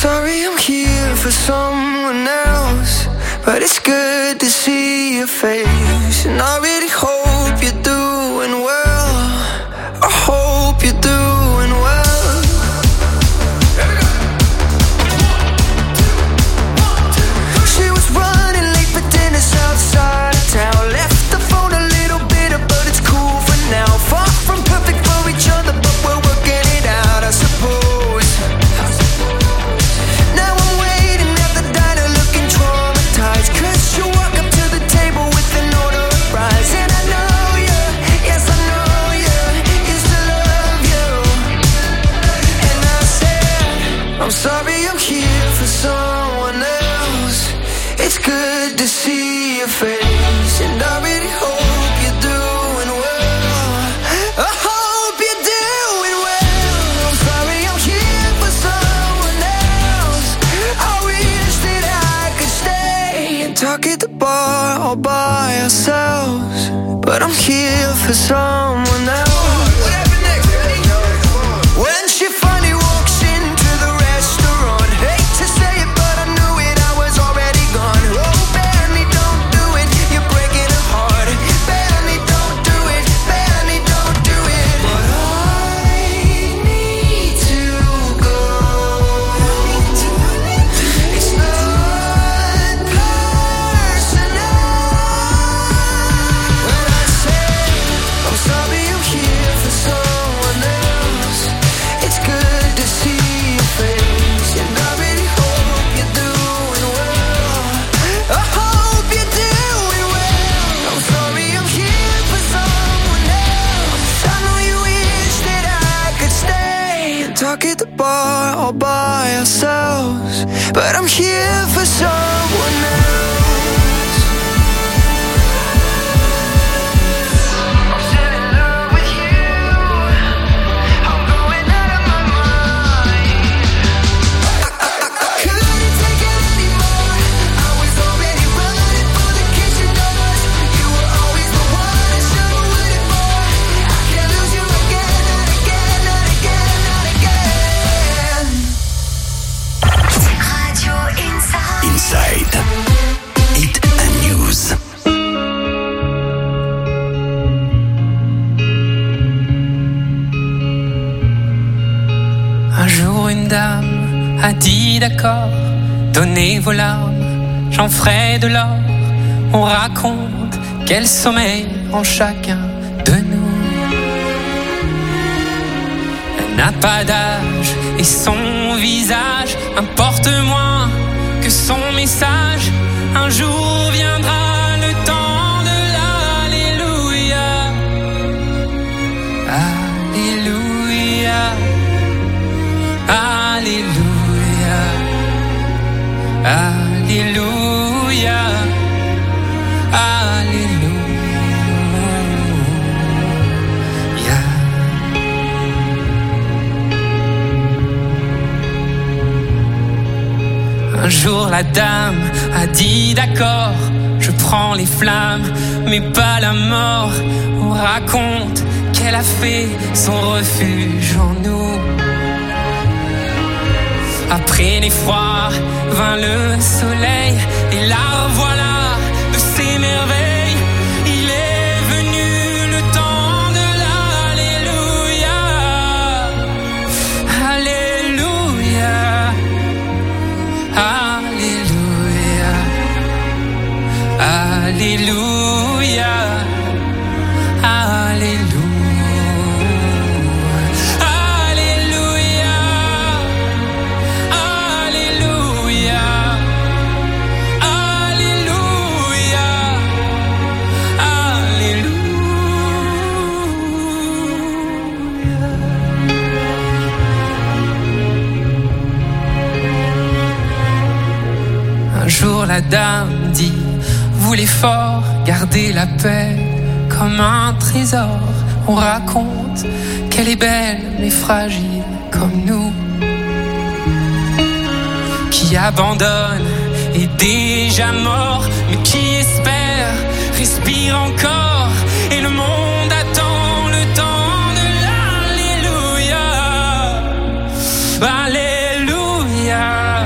sorry I'm here for someone else, but it's good to see your face. And I really hope you're doing well. I hope you're doing well. She was running late for dinner outside of town. Left the phone a little bitter, but it's cool for now. Far from perfect for each other, but we're working it out, I suppose. Now I'm waiting at the diner looking traumatized, 'cause you walk up to the table with an order of fries. And I know you, yes I know you, used to love you. And I said, I'm sorry I'm here for someone else. It's good to see your face, and I really hope you're doing well. I hope you're doing well. I'm sorry I'm here for someone else. I wish that I could stay and talk at the bar all by ourselves, but I'm here for someone else. When she finally walks into the restaurant, hate to say it, but I knew it, I was already gone. Oh, Benny, don't do it, you're breaking her heart. Benny, don't do it, Benny, don't do it. But I need to go. It's not personal. When I say I'm sorry I'm here for someone else, it's good to see your face, and I really hope you're doing well. I hope you're doing well. I'm sorry I'm here for someone else. I know you wish that I could stay and talk at the bar all by ourselves, but I'm here for someone else. I'm still in love with you. I'm going out of my mind. I couldn't take it anymore. I was already running for the kitchen doors. You were always the one I should've waited for. I can't lose you again, not again, not again, not again. Radio Inside. Inside. Hit and News. Un jour une dame a dit d'accord, donnez vos larmes, j'en ferai de l'or. On raconte quel sommeil en chacun de nous. Elle n'a pas d'âge et son visage importe moins que son message. Un jour viendra le temps de l'Alléluia. Alléluia. Alléluia. Alléluia. Alléluia. Un jour la dame a dit d'accord, je prends les flammes mais pas la mort. On raconte qu'elle a fait son refuge en nous. Après l'effroi vint le soleil, et la revoilà de ses merveilles. Il est venu le temps de l'Alléluia. Alléluia. Alléluia. Alléluia. Alléluia. Un jour la dame dit, vous les forts, gardez la paix comme un trésor. On raconte qu'elle est belle mais fragile comme nous, qui abandonne est déjà mort, mais qui espère respire encore. Et le monde attend le temps de l'Alléluia. Alléluia.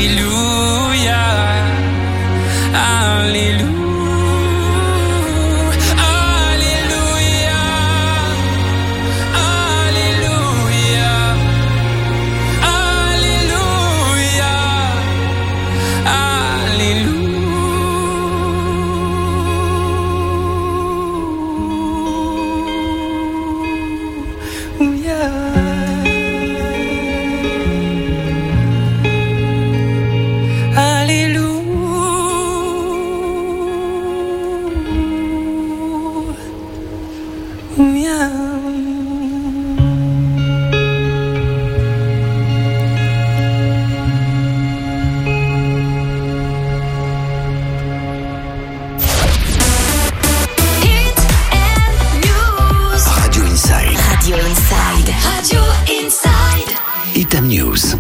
Alléluia, Alléluia. Itam News.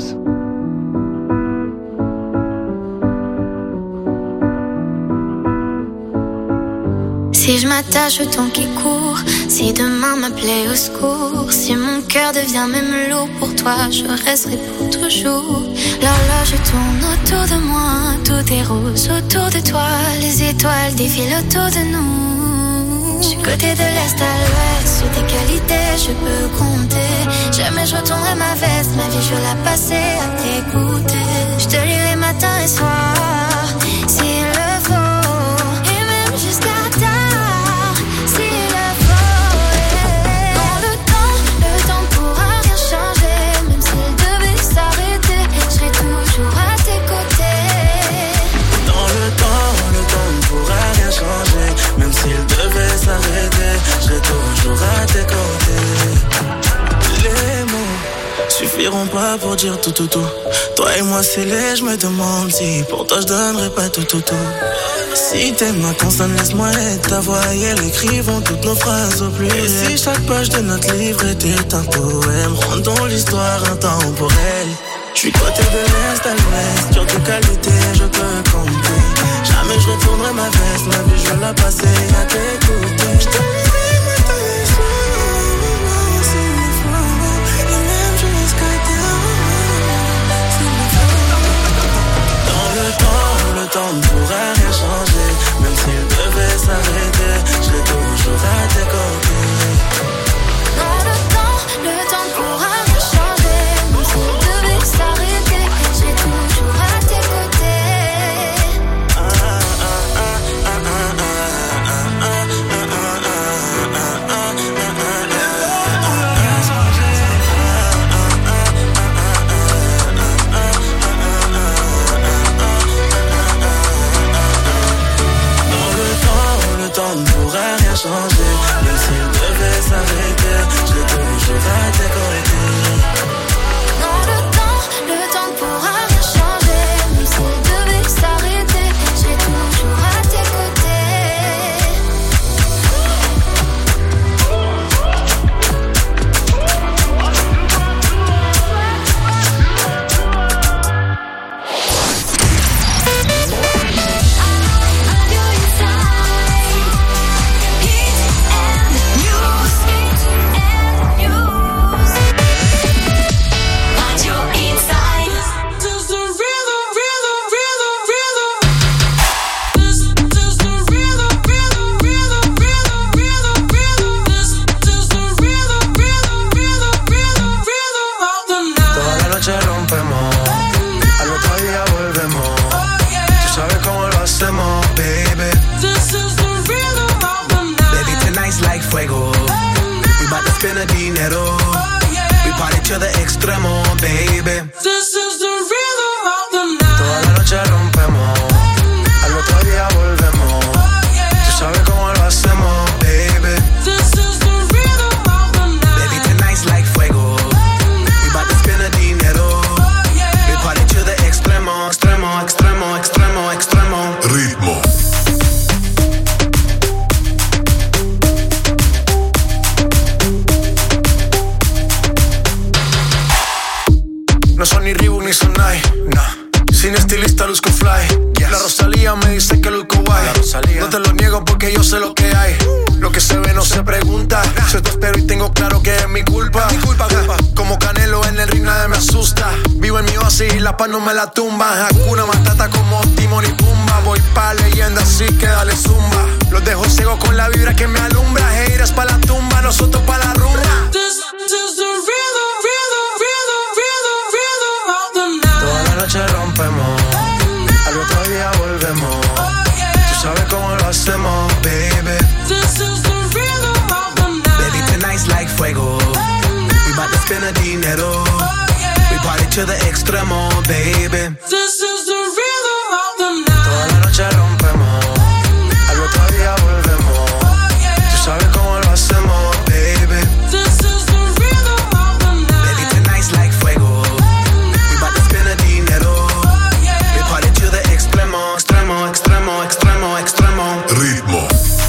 Si je m'attache au temps qui court, si demain m'appelait au secours, si mon cœur devient même lourd pour toi, je resterai pour toujours. L'horloge tourne autour de moi, tout est rose autour de toi, les étoiles défilent autour de nous. Je suis côté de l'est à l'ouest, sur tes qualités je peux compter. Jamais je retournerai ma veste, ma vie je veux la passer à t'écouter. Je te lirai matin et soir, s'il le faut, et même jusqu'à tard, s'il le faut. Dans le temps pourra rien changer, même s'il devait s'arrêter, je serai toujours à tes côtés. Dans le temps ne pourra rien changer, même s'il devait s'arrêter, je serai toujours à tes côtés. Les mots suffiront pas pour dire tout. Toi et moi c'est laid, je me demande si pour toi je donnerais pas tout. Si t'es ma consonne, laisse-moi être ta voix et elle écrivons toutes nos phrases au pluriel. Et si chaque page de notre livre était un poème, rendons l'histoire intemporelle. J'suis côté de l'est à l'ouest, sur tes qualités je peux compter. Jamais je retournerai ma veste, ma vie je veux la passer à t'écouter. J'te lirai matin et soir, s'il le faut, et même jusqu'à tard, s'il le faut. Dans le temps ne pourra rien changer, même s'il devait s'arrêter, je serai toujours à tes côtés. Dans le temps ne pourra rien changer, même s'il devait s'arrêter, je serai toujours à tes côtés. Ne pourra rien changer, même s'il devait s'arrêter, je serai toujours à tes côtés. Dans le temps ne pourra rien changer, même s'il devait s'arrêter, je serai toujours à tes To the extremo, baby. This is the rhythm of the night. Toda la noche rompemos, al otro día volvemos. Tú sabes cómo lo hacemos, baby. This is the rhythm of the night. Baby, tonight's like fuego. We bout to spend the dinero. We party to the extremo, extremo, extremo, extremo, extremo. Ritmo. No son ni Reebok ni Sonai, nah. Sin estilista luzco fly, yes. La Rosalía me dice que luzco guay. No te lo niego porque yo sé lo que hay. Lo que se ve no se pregunta. Yo te espero y tengo claro que es mi culpa. Como Canelo en el ring nadie me asusta. Vivo en mi oasis así, la paz no me la tumba. Hakuna Matata como Timon y Pumba. Voy pa' leyenda, así que dale zumba. Los dejo ciego con la vibra que me alumbra. Haters pa' la tumba, nosotros pa' la rumba. This is the rhythm of the night. Toda la noche rompemos, al otro día volvemos. Tú sabes cómo lo hacemos, baby. This is the rhythm of the night. Baby, tonight's like fuego. We bout to spend the dinero. We party to the extremo, baby. This is the rhythm of the night. Toda la noche rompemos, al otro día volvemos. Tú sabes cómo lo hacemos, baby. This is the rhythm of the night. Baby, tonight's like fuego. We bout to spend the dinero. We party to the extremo, extremo, extremo, extremo, extremo. Ritmo.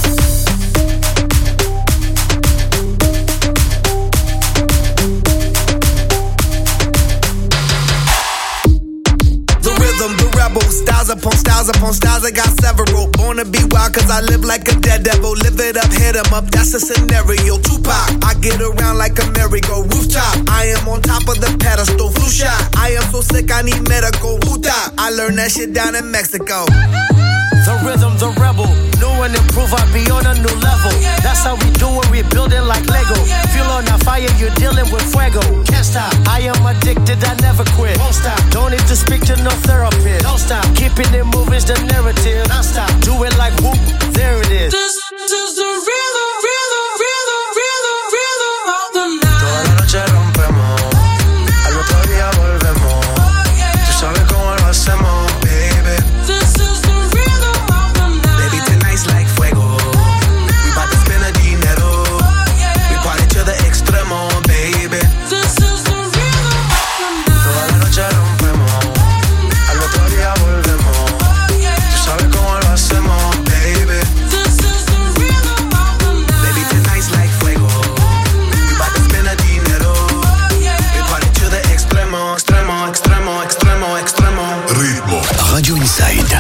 Styles upon styles upon styles, I got several. Born to be wild cause I live like a dead devil. Live it up, hit 'em up, that's a scenario. Tupac, I get around like a merry-go rooftop. I am on top of the pedestal, flu shot. I am so sick, I need medical. Huta, I learned that shit down in Mexico. The rhythm, the rebel. New and improve, I be on a new level. That's how we do it, we build it like Lego. Feel on a fire, you're dealing with fuego. Can't stop, I am addicted, I never quit. Won't stop, don't need to speak to no therapist. Don't stop, keeping it moving's the narrative. Non stop, do it like whoop, there it is. This is the rhythm, rhythm, rhythm, rhythm, rhythm of the night. Toda la noche rompemos, al otro día volvemos. Tú sabes cómo lo hacemos, baby. This is the rhythm of the night. Baby, tonight's like fuego. We bout to spend the dinero. We party to the extremo, baby. This is the rhythm of the night. Toda la noche rompemos, al otro día volvemos. Tú sabes cómo lo hacemos, baby. This is the rhythm of the night. Baby, tonight's like fuego. We bout to spend the dinero. We party to the extremo, extremo, extremo, extremo, extremo. Ritmo. Radio Inside.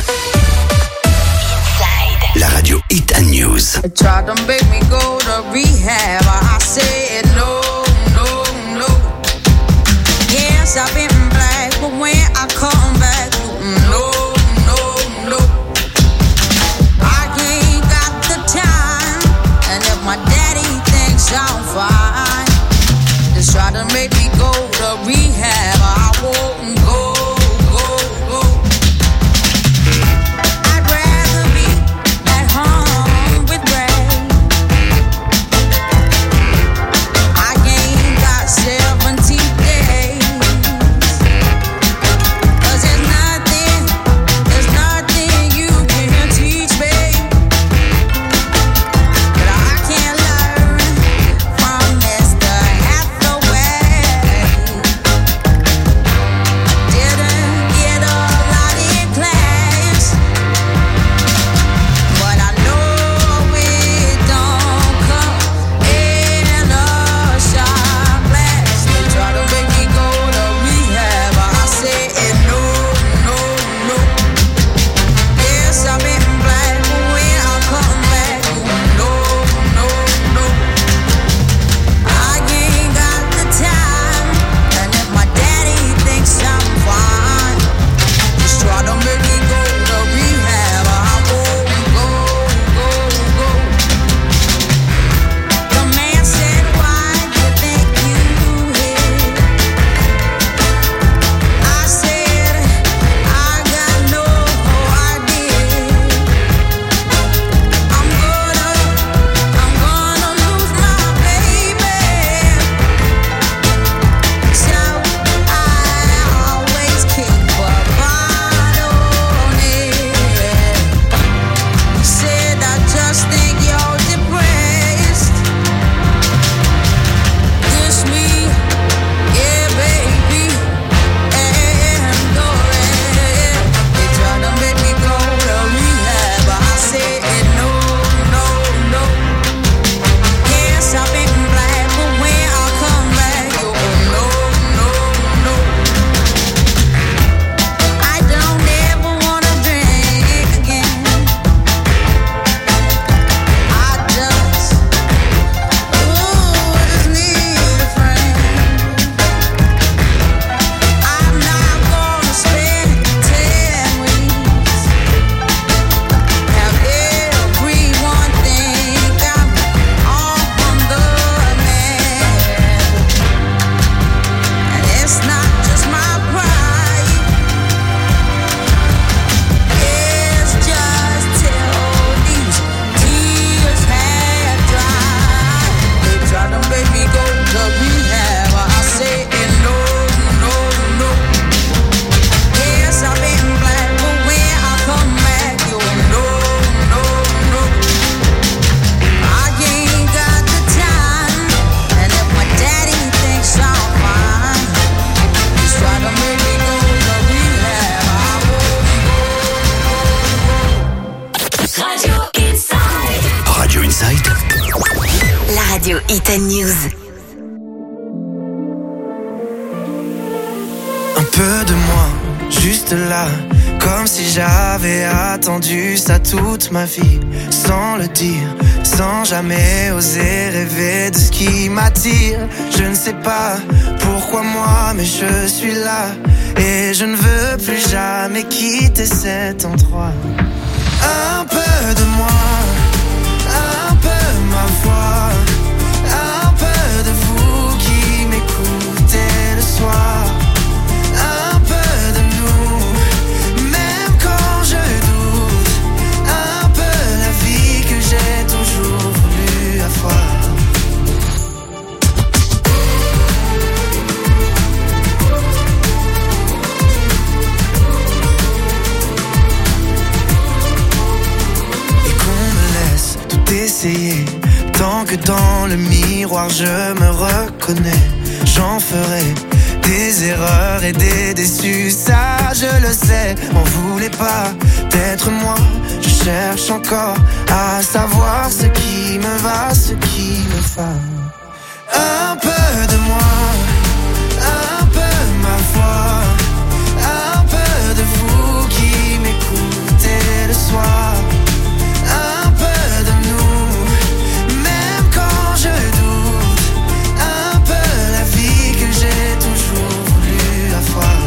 La radio Hit and News. They tried to make me go to rehab. I said no, no, no. Yes, I've been black, but when I come back, no, no, no. I ain't got the time, and if my daddy thinks I'm fine, just try to make me go to rehab. I won't go, go, go. I'd rather be at home with Ray. to rehab. I say no, no, no. Yes, I've been black, but when I come back, you no, no, no. I ain't got the time, and if my daddy thinks I'm fine, he's trying to make me go to rehab. I won't. Radio Inside. Radio Inside. La radio Hit News. Un peu de moi, juste là, comme si j'avais attendu ça toute ma vie, sans le dire, sans jamais oser rêver de ce qui m'attire. Je ne sais pas pourquoi moi, mais je suis là, et je ne veux plus jamais quitter cet endroit. Un peu de moi, un peu ma voix, un peu de vous qui m'écoutez le soir, un peu de nous, même quand je doute, un peu la vie que j'ai toujours voulu avoir. Essayer, tant que dans le miroir je me reconnais, j'en ferai des erreurs et des déçus, ça je le sais. M'en voulez pas d'être moi, je cherche encore à savoir ce qui me va, ce qui me va. Un peu de moi, un peu ma voix, un peu de vous qui m'écoutez le soir, un peu de nous, même quand je doute, un peu la vie que j'ai toujours voulu avoir.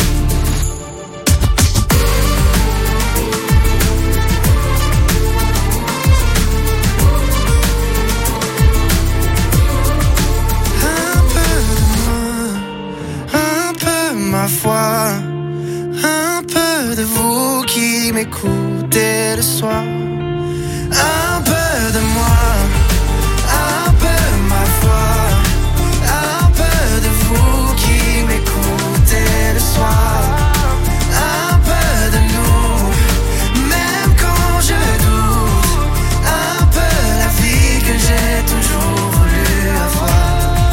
Un peu de moi, un peu ma foi, un peu de vous qui m'écoutez le soir. Un peu de moi, un peu ma foi, un peu de vous qui m'écoutez le soir, un peu de nous, même quand je doute, un peu la vie que j'ai toujours voulu avoir.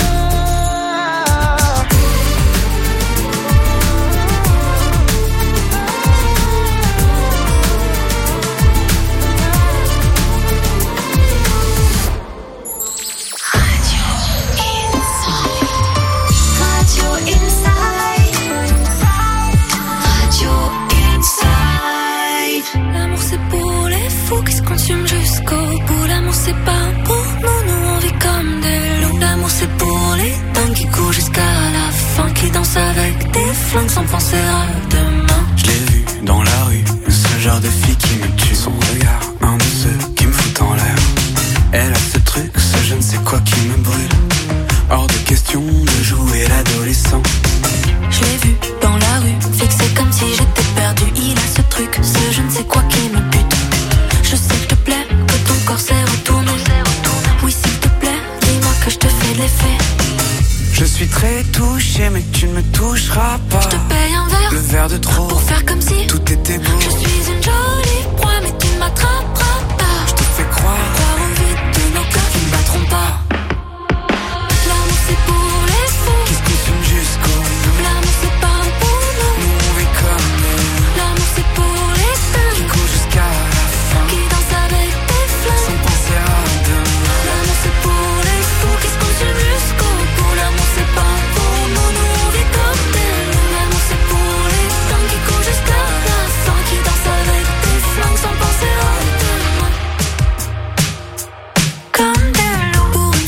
Jusqu'au bout, l'amour c'est pas pour nous, on vit comme des loups. L'amour c'est pour les dingues qui courent jusqu'à la fin, qui dansent avec des flingues sans penser à demain. Je l'ai vu dans la rue, ce genre de fille qui me tue. Son regard, un de ceux qui me fout en l'air. Elle a ce truc, ce je ne sais quoi qui me brûle. Hors de question de jouer l'adolescent. Je l'ai vu dans la rue, fixé comme si j'étais perdu. Il a ce truc, ce je ne sais quoi qui me bute. Je sais que te plaît, que ton corps s'est retourné. Oui, s'il te plaît, dis-moi que je te fais de l'effet. Je suis très touché, mais tu ne me toucheras pas. Je te paye un verre, le verre de trop, pour faire comme si tout était beau. Je suis une jolie proie, mais tu ne m'attraperas pas. Je te fais croire au vide de nos cœurs qui ne battront pas. L'amour c'est pour les fous qui se consument jusqu'au bout. L'amour c'est pas pour nous, nous on vit comme nous. L'amour c'est pour les deux qui courent jusqu'à la fin, qui dansent avec des flingues sans penser à demain. L'amour c'est pour les fous qui se consument jusqu'au bout. L'amour c'est pas pour nous, nous on vit comme des loups. L'amour c'est pour les dingues qui courent jusqu'à la fin, qui dansent avec des flingues sans penser à demain. Comme des loups. Pour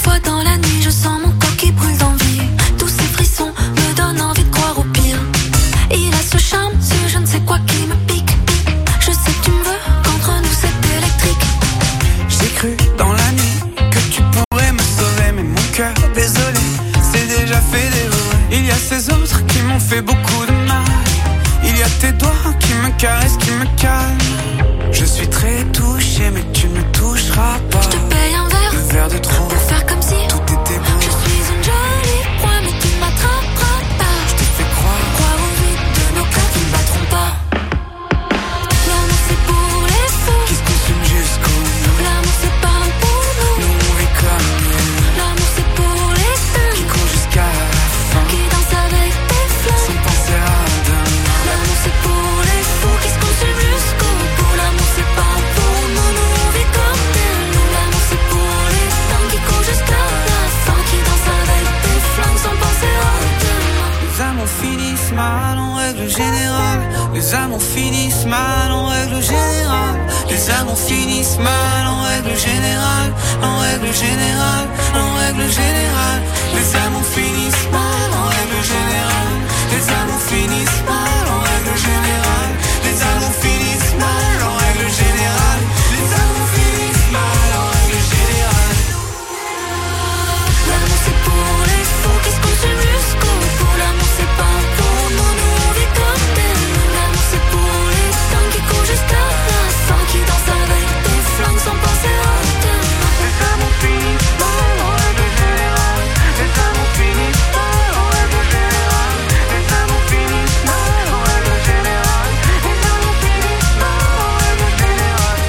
finissent mal en règle générale. Les amours finissent mal en règle générale. Les amours finissent mal en règle générale. En règle générale, en règle générale. Les amours finissent mal en règle générale. Les amours finissent mal en règle générale. Les amours finissent mal en règle générale. Les amours finissent mal en règle générale. L'amour c'est pour les fous qui se consument jusqu'au bout. L'amour c'est pas pour nous, nous on vit comme des loups. L'amour c'est pour les sangs qui courent jusqu'à la fin, qui dansent avec des flingues sans penser à demain. Les amours finissent mal en règle générale. Les amours finissent mal en règle générale. Les amours finissent mal en règle générale. Les amours finissent mal en règle générale.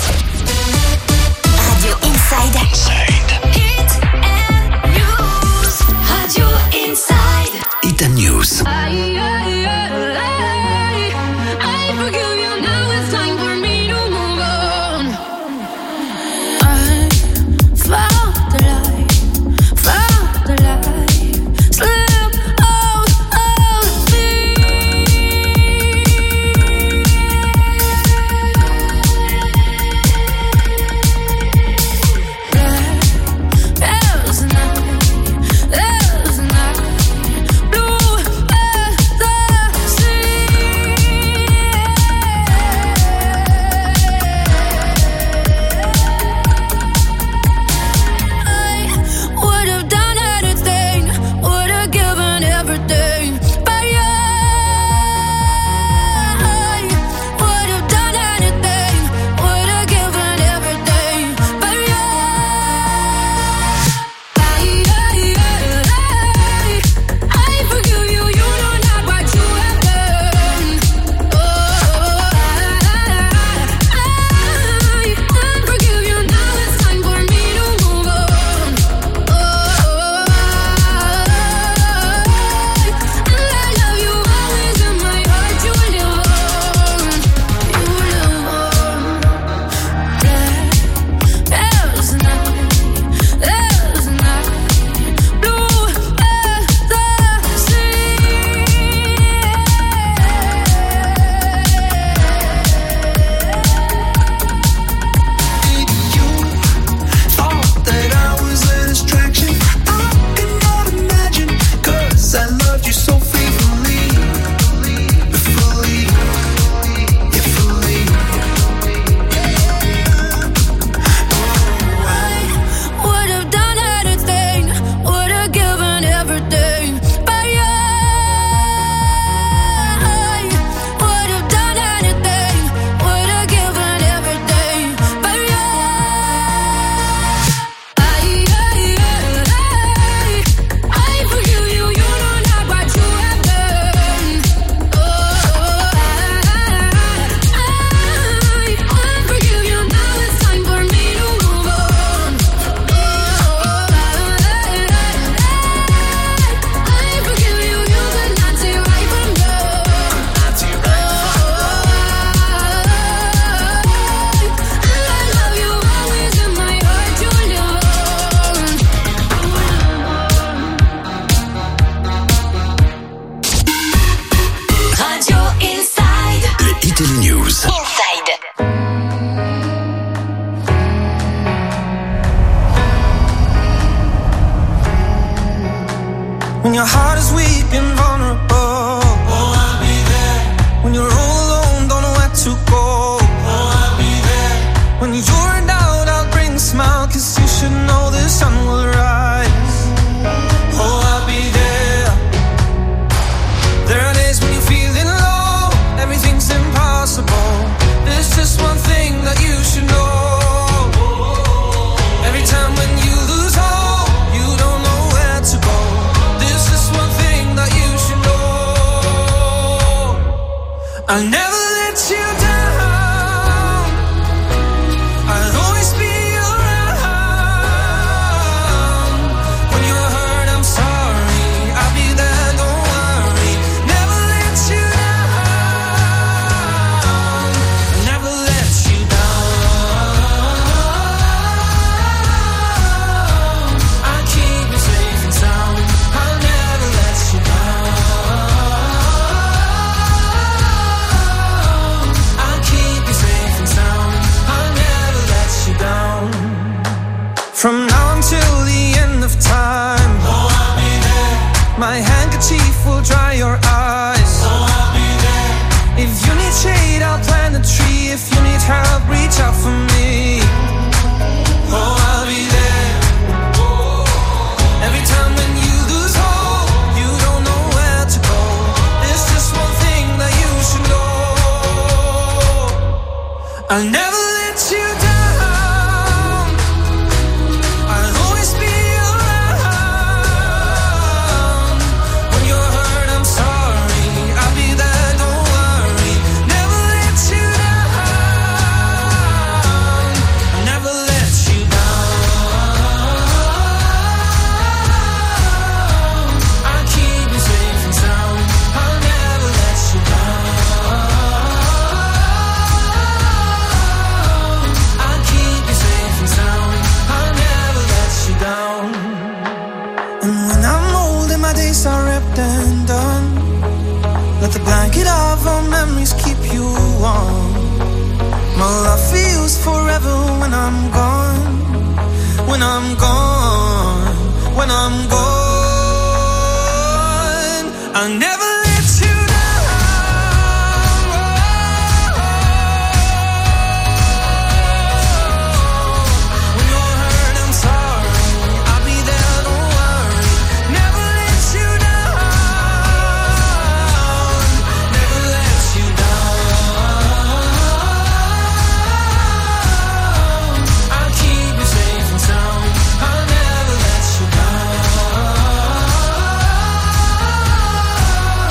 Radio Inside. Hit and news. Radio Inside. Hit and News. I forgive you, now it's time for me to move on. I found the light, slip out of me. There's a night, blue as the sea. I would have done anything, would have given everything, but I would have done anything, would have given everything, but I forgive you, you know not what you have done. I forgive you, now it's time for me to move on. And I love you always in my heart, you live on. There's a night, blue as the sea. Thought that I was a distraction. I cannot imagine, 'cause I loved you so faithfully. Fully, yeah, fully. I would have done anything, would have given everything, but I would have done anything, would have given everything, but I forgive you, you know not what you have done. I forgive you, now it's time for me to move on. I forgive you, you could not see right from wrong. And I love you always in my heart, you live on. Radio Inside. Les Hit et les News. Inside. When your heart is weak and vulnerable, oh, I'll be there. When you're all alone, don't know where to go, oh, I'll be there. When you're in doubt, I'll bring a smile, 'cause you should know the sun will rise. Oh, I'll be there. There are days when you're feeling low, everything's impossible. There's just one thing that you should know. Every time when you lose hope, you don't know where to go. There's just one thing that you should know. I'll never let you down. I'll always be around. When you're hurt, I'm sorry. I'll be there, don't worry. Never let you down. Never let you down. I'll keep you safe and sound. I'll never let you down. My handkerchief will dry your eyes. Oh, I'll be there. If you need shade, I'll plant a tree. If you need help, reach out for me. Oh, I'll be there. Every time when you lose hope, you don't know where to go. There's just one thing that you should know. I'll never let you down. I'll always be around. When you're hurt, I'm sorry. I'll be there, don't worry. Never let you down. I'll never let you down. I'll keep you safe and sound. I'll never let you down. I'll keep you safe and sound. I'll never let you down. And when I'm old and my days are ripped and done, let the blanket of our memories keep you warm. My love feels forever when I'm gone. When I'm gone. When I'm gone. I'll never let you down. When you're hurt, I'm sorry. I'll be there, don't worry. Never let you down. Never let you down. I'll keep you safe and sound. I'll never let you down.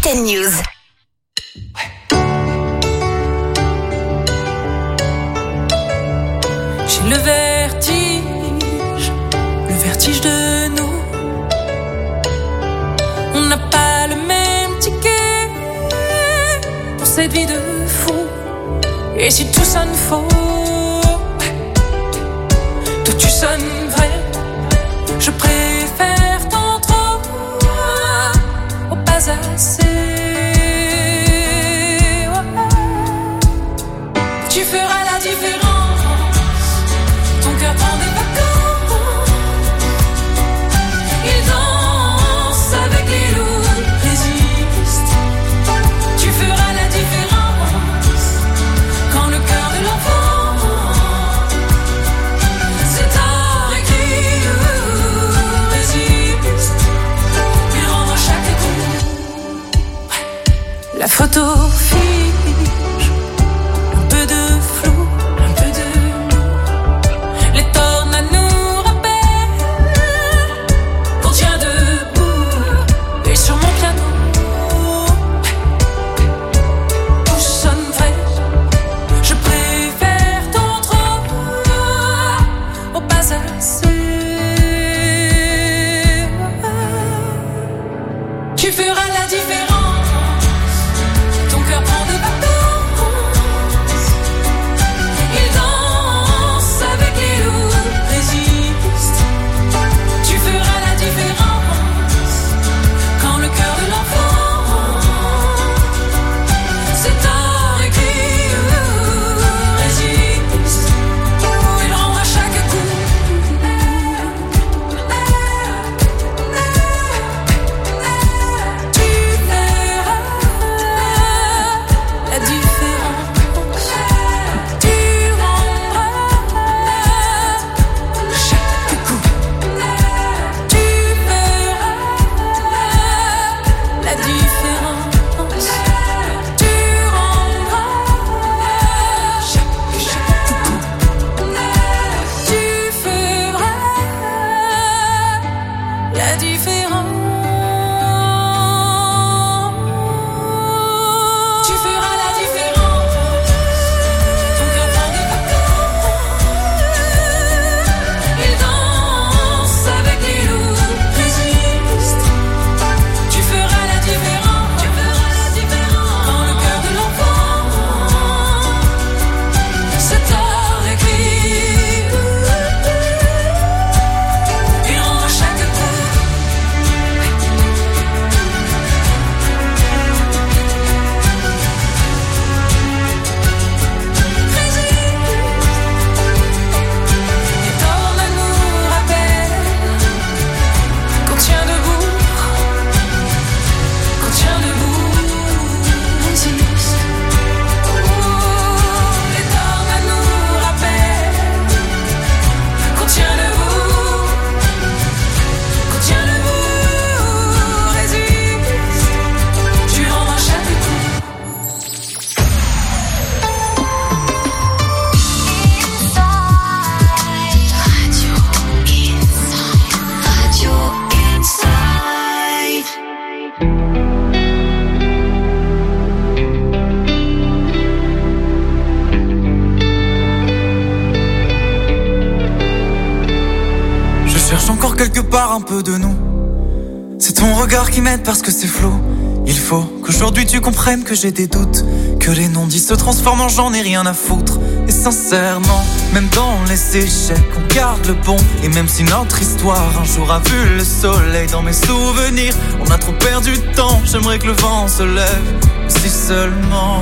Weekend News. J'ai le vertige de nous. On n'a pas le même ticket pour cette vie de fou. Et si tout sonne faux, toi tu sonnes vrai. Je préfère tant trop au pas assez. Tu feras la différence. Ton cœur prend des vacances. Il danse avec les loups, résiste. Tu feras la différence. Quand le cœur de l'enfant c'est tard écrit, résiste. Il rend à chaque coup. La photo fige, un peu de flou, un peu de nous. Les tornades nous rappellent qu'on tient debout. Et sur mon piano, tout sonne vrai. Je préfère tant trop au pas assez. Tu feras la différence. Ton cœur prend des vacances. Il danse avec les loups, résiste. Tu feras la différence. Quand le cœur de l'enfant c'est tard écrit, résiste. Il rend à chaque coup. Tu verras la différence. Tu rendras chaque coup. Tu verras la différence. Tu rendras chaque coup. Tu feras la différence. Tu feras la différence. Ton cœur prend des vacances. Il danse avec les loups, résiste. Tu feras la différence. Tu feras la différence. Quand le cœur de l'enfant c'est tard écrit. Il rend à chaque coup. Les tornades nous rappellent qu'on tient debout, résiste. Les tornades nous rappellent qu'on tient debout, résiste. Tu rends à chaque coup. Radio Inside. Je cherche encore quelque part un peu de nous. C'est ton regard qui m'aide parce que c'est flou. Il faut qu'aujourd'hui tu comprennes que j'ai des doutes, que les non-dits se transforment en j'en ai rien à foutre. Et sincèrement, même dans les échecs, on garde le bon. Et même si notre histoire un jour a vu le soleil, dans mes souvenirs, on a trop perdu de temps. J'aimerais que le vent se lève. Si seulement,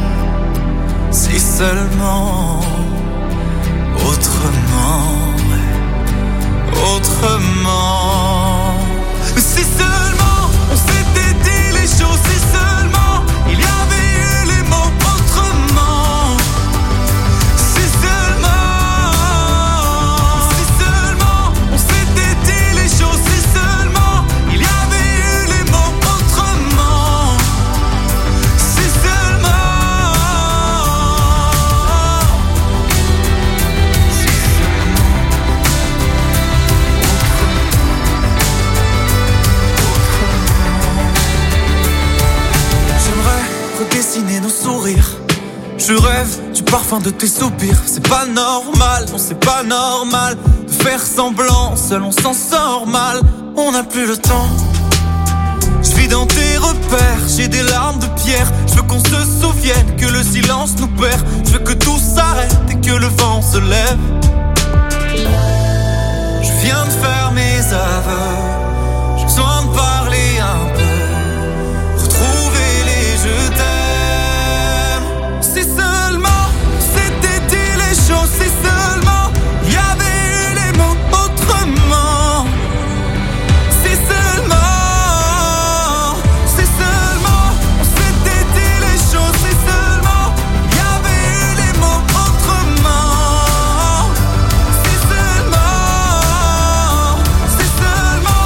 autrement, autrement. Si seulement on s'était dit les choses, si seulement il y avait eu les mots autrement. Si seulement on s'était dit les choses, si seulement il y avait eu les mots autrement. Si seulement. Si seulement. fin de tes soupirs. C'est pas normal, non c'est pas normal de faire semblant, seul on s'en sort mal. On n'a plus le temps. Je vis dans tes repères, j'ai des larmes de pierre. Je veux qu'on se souvienne que le silence nous perd. Je veux que tout s'arrête et que le vent se lève. Je viens de faire mes aveux, j'ai besoin de parler un peu, retrouver les je t'aime. Si seulement c'était dit les choses, si seulement il y avait eu les mots autrement. Si seulement on s'était dit les choses, si seulement il y avait eu les mots autrement. Si seulement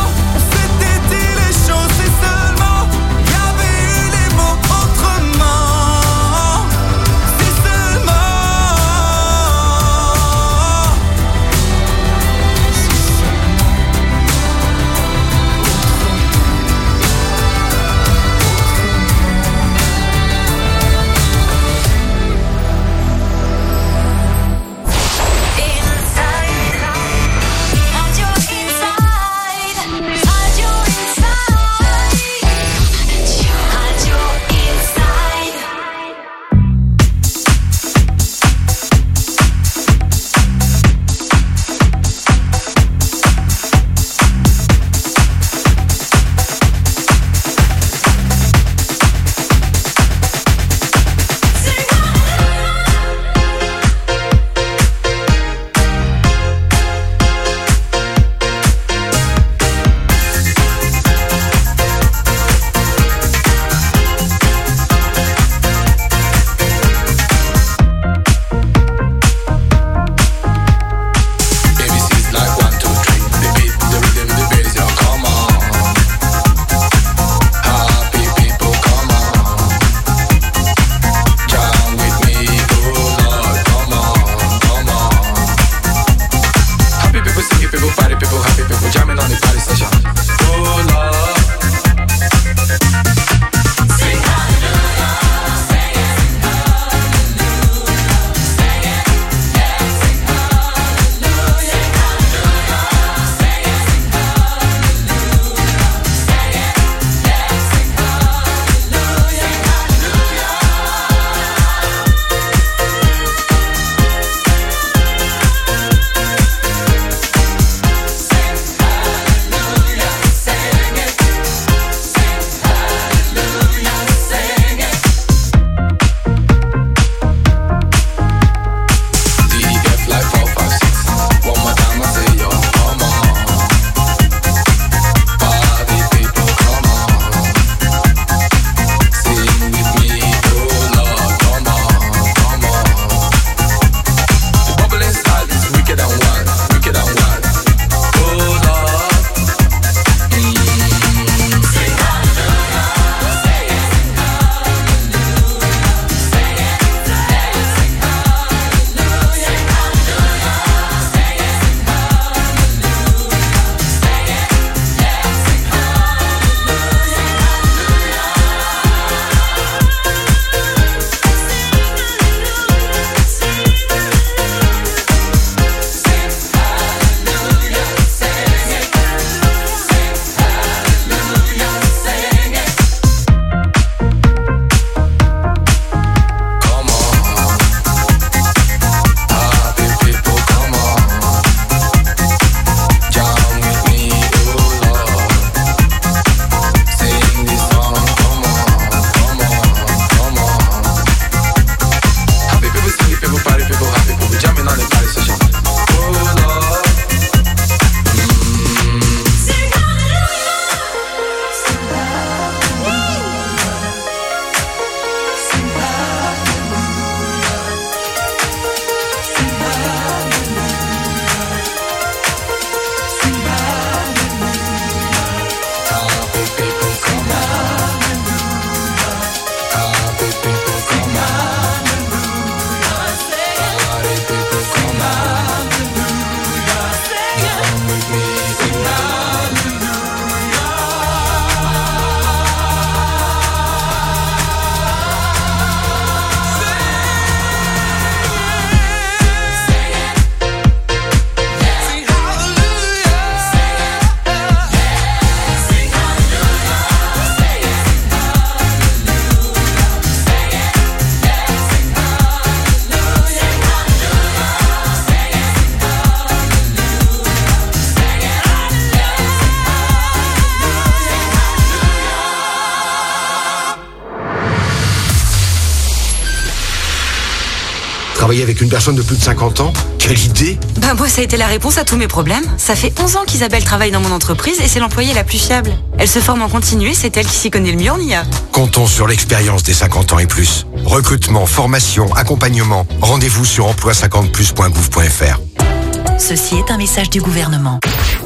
Travailler avec une personne de plus de 50 ans? Quelle idée! Bah moi ça a été la réponse à tous mes problèmes. Ça fait 11 ans qu'Isabelle travaille dans mon entreprise et c'est l'employée la plus fiable. Elle se forme en continu et c'est elle qui s'y connaît le mieux en IA. Comptons sur l'expérience des 50 ans et plus. Recrutement, formation, accompagnement. Rendez-vous sur emploi50plus.gouv.fr. Ceci est un message du gouvernement.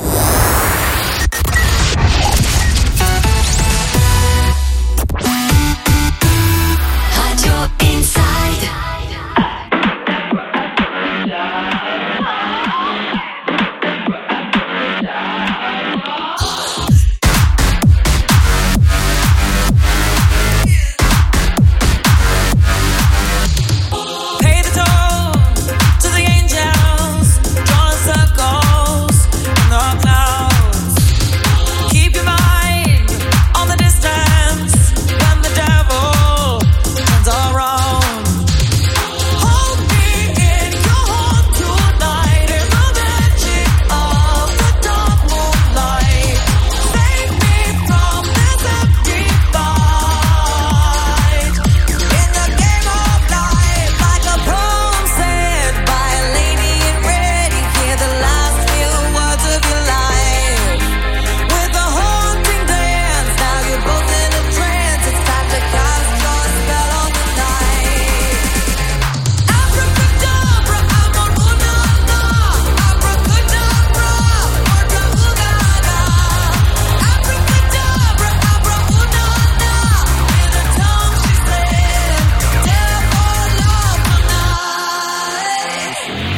Radio Inside. Pay the toll to the angels, drawing circles in the clouds. Keep your mind on the distance when the devil turns around. Hold me in your heart tonight in the magic of the dark moonlight. Save me from this empty fight. In the game of life, like a poem said by a lady in red, you hear the last few words of your life. With a haunting dance, now you're both in a trance. It's time to cast your spell on the night. Abracadabra, amor-una-na. Abracadabra, orca-ooga-ga. Abracadabra, abra-una-na. With a tongue she said, "Dare for love tonight."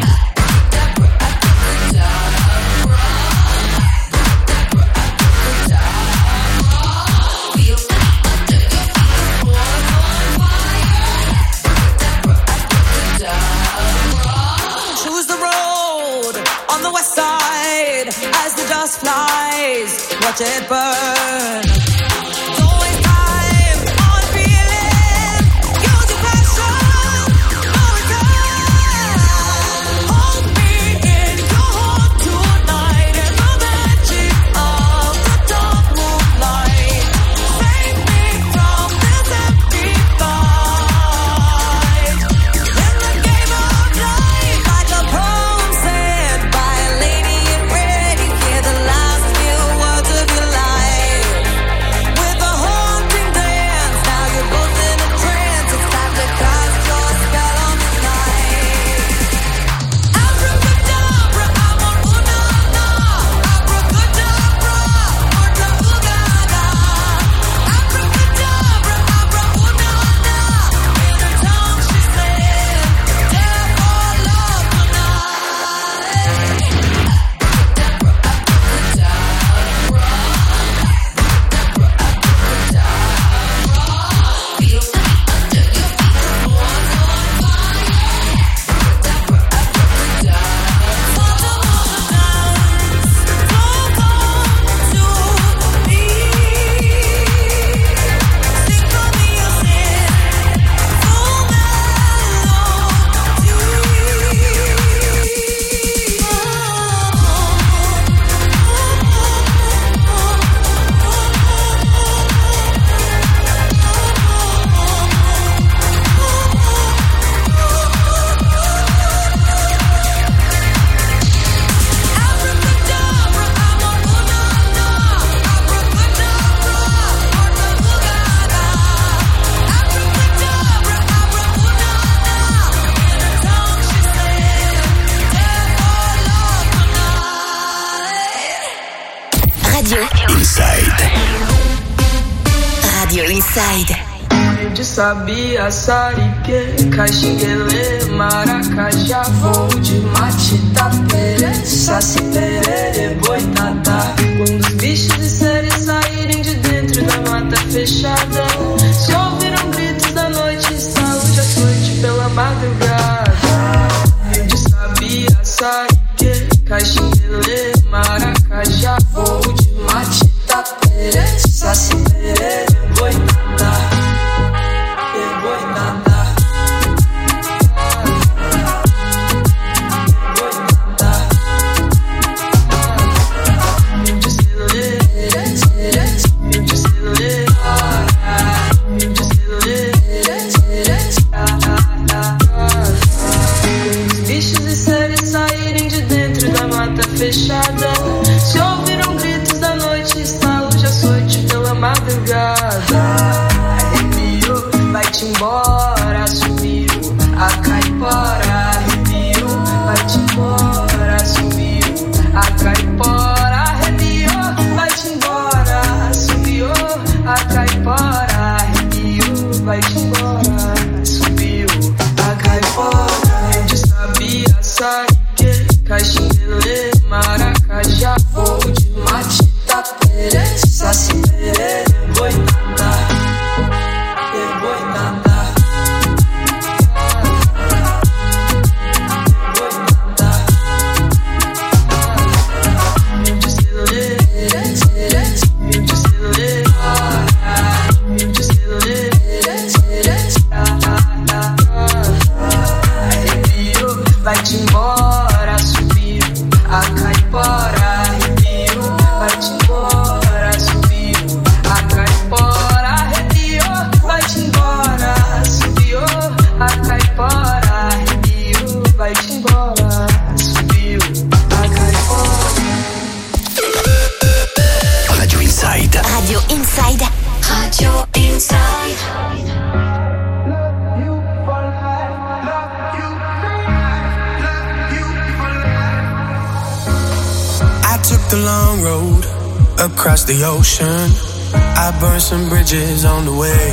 Choose the road on the west side as the dust flies. Watch it burn. Don't waste time on feeling. Use your passion. No return. Hold me in your heart tonight in the magic of the dark moonlight. Save me from this empty fight. In the game of life, like a poem said by a lady in red, you hear the last few words of your life. With a haunting dance, now you're both in a trance. It's time to cast your spell on the night. Abracadabra, amor-una-na. Abracadabra, orca-ooga-ga. Abracadabra, abra-una-na. With a tongue she said, "Dare for love Radio Inside. De sabia, sarique, caxinguele, maracajá, voo de mate, tapere, saci, perere, boitatá. Quando os bichos de série saírem de dentro da mata fechada, se ouviram gritos da noite, saúde à noite pela madrugada. De sabia, sarique, caxinguele, maracajá, voo de mate, tapere, saci, perere, boitatá. caipora arrepiou, vai-te embora. Subiu a caipora arrepiou, vai-te embora. Subiu a caipora, eu de sabia, sabe que caxinguelê, maracajá, voo de mate, tapere, saci, perere, boitatá, boitatá. Vai-te embora, subiu a caipora, arrepiou. Vai-te embora, subiu a caipora, arrepiou. Vai-te embora, subiu a caipora, arrepiou. Vai-te embora, subiu a caipora. Radio Inside. Radio Inside. Radio Inside. Took the long road across the ocean. I burned some bridges on the way.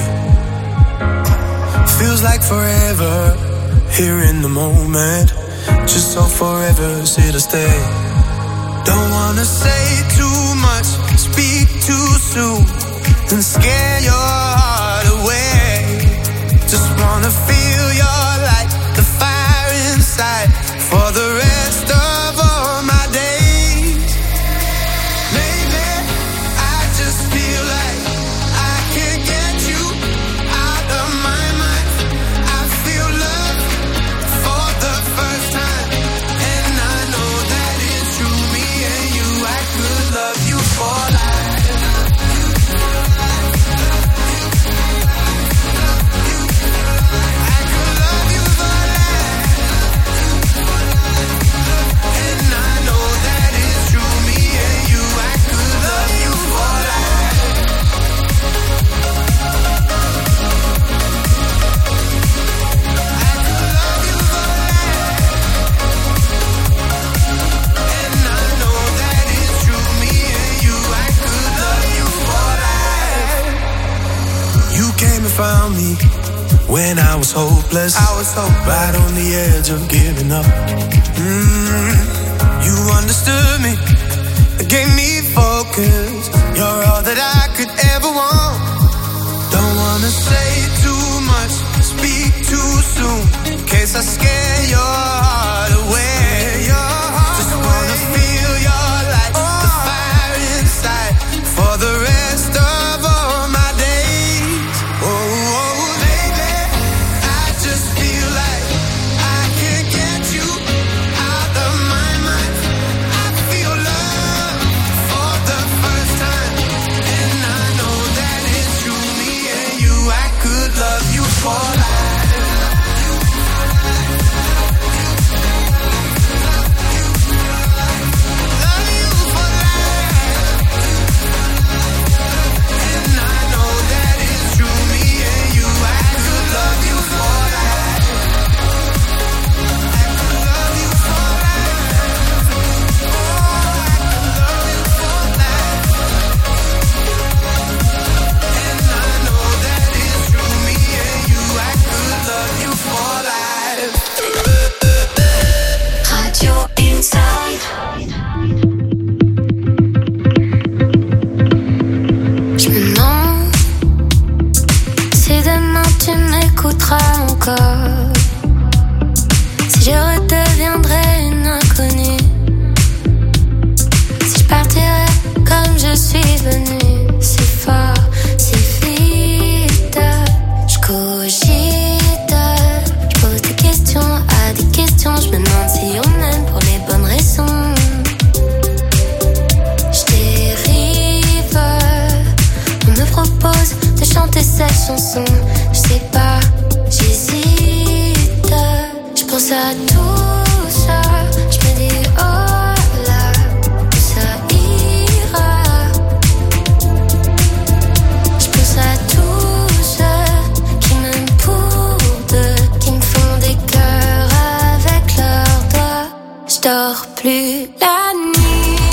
Feels like forever here in the moment. Just so forever's here to stay. Don't wanna say too much, speak too soon, and scare your heart away. Just wanna feel your light, the fire inside, for the rest of all my days. Found me when I was hopeless. Right on the edge of giving up. You understood me, gave me focus. You're all that I could ever want. Don't wanna say too much, speak too soon, in case I scare your heart away. Just wanna feel your light, the fire inside, for the rest of all my days. Oh, baby, I just feel like I can't get you out of my mind. I feel love for the first time, and I know that it's true. Me and you, I could love you for life. Encore. Si je redeviendrais une inconnue, si je partirais comme je suis venue, si fort, si vite, je cogite, je pose des questions à des questions, je me demande si on m'aime pour les bonnes raisons. Je dérive, on me propose de chanter cette chanson, je sais pas. J'hésite, je pense à tout ça, je me dis oh là, tout ça ira. Je pense à tous ceux qui m'aiment pour deux, qui me font des cœurs avec leurs doigts. Je dors plus la nuit.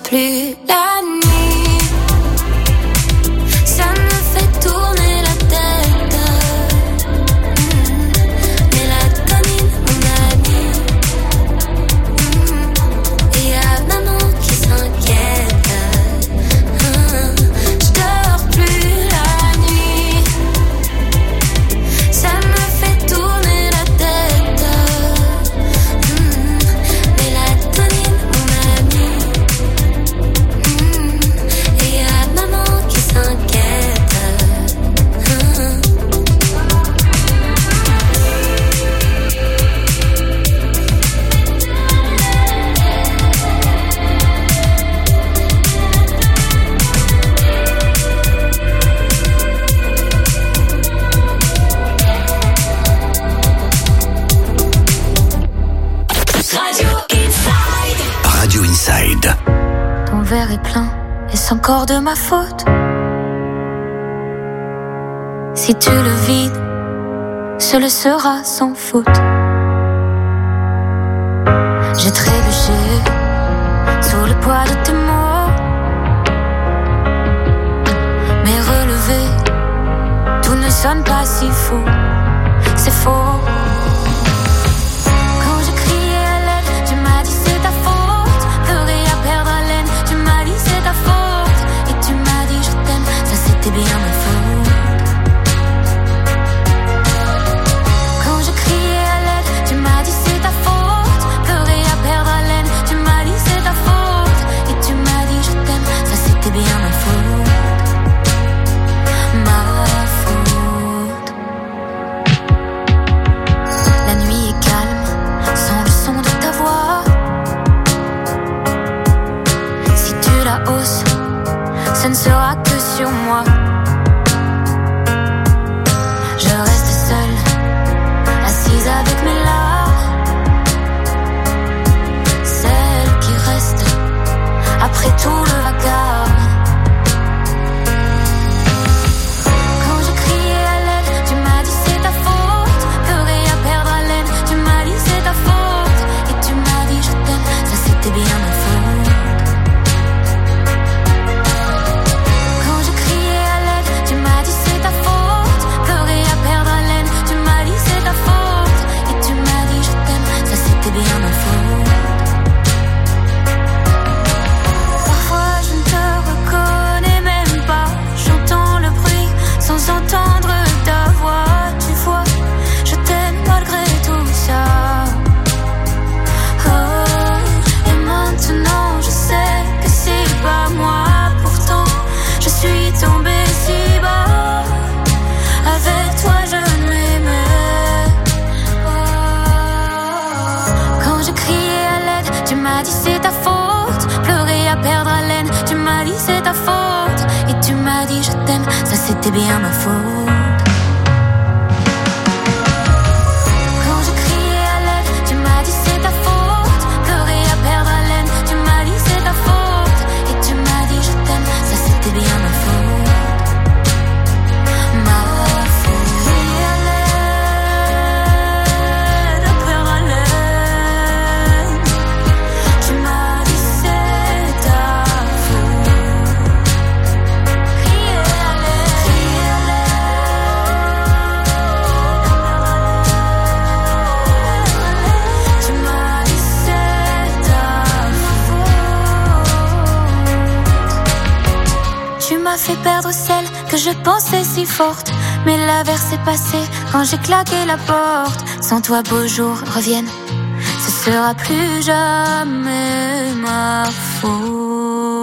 plus la nuit. Ça me fait tourner la tête. Mélatonine, mon ami. Et y'a maman qui s'inquiète. Je dors plus la nuit. Ça me fait tourner la tête. Mélatonine, mon ami. Et y'a maman qui s'inquiète. Radio Inside. Ton verre est plein, est-ce encore de ma faute? Si tu le vides, ce le sera sans faute. J'ai trébuché sous le poids de tes mots, mais relevé, tout ne sonne pas si faux. C'est faux. Quand j'ai crié à l'aide, tu m'as dit c'est ta faute. Pleurer à perdre haleine, tu m'as dit c'est ta faute. Et tu m'as dit je t'aime, ça c'était bien ma faute. Quand j'ai crié à l'aide, tu m'as dit c'est ta faute. Pleurer à perdre haleine, tu m'as dit c'est ta faute. Et tu m'as dit je t'aime, ça c'était bien ma faute. Ma faute. La nuit est calme, sans le son de ta voix. Si tu la hausses, ce ne sera que sur moi. Je reste seule, assise avec mes larmes. Celle qui reste après tout le vacarme. Quand j'ai crié à l'aide, tu m'as dit c'est ta faute. Pleurer à perdre haleine, tu m'as dit c'est ta faute. Et tu m'as dit je t'aime, ça c'était bien ma faute. Quand j'ai crié à l'aide, tu m'as dit c'est ta faute. Pleurer à perdre haleine, tu m'as dit c'est ta faute. Et tu m'as dit je t'aime, ça c'était bien ma faute. Parfois je ne te reconnais même pas. J'entends le bruit sans entendre ta voix. Tu vois, je t'aime malgré tout ça. Oh, et maintenant je sais que c'est pas moi. Pourtant je suis tombée si bas. Avec toi je m'aimais. Oh. Quand j'ai crié à l'aide, tu m'as dit c'est ta faute. Pleurer à perdre haleine, tu m'as dit c'est ta faute. Et tu m'as dit je t'aime, ça c'était bien ma faute. Quand j'ai crié à l'aide, tu m'as dit c'est ta faute. Pleurer à perdre haleine, tu m'as dit c'est ta faute. Et tu m'as dit je t'aime, ça c'était bien ma faute. Ma faute. Crier à l'aide, à perdre haleine, tu m'as dit c'est ta faute. Crier à l'aide, tu m'as dit c'est ta faute. Tu m'as fait perdre celle que je pensais si forte. Mais l'averse est passée quand j'ai claqué la porte. Sans toi beaux jours reviennent, ce sera plus jamais ma faute.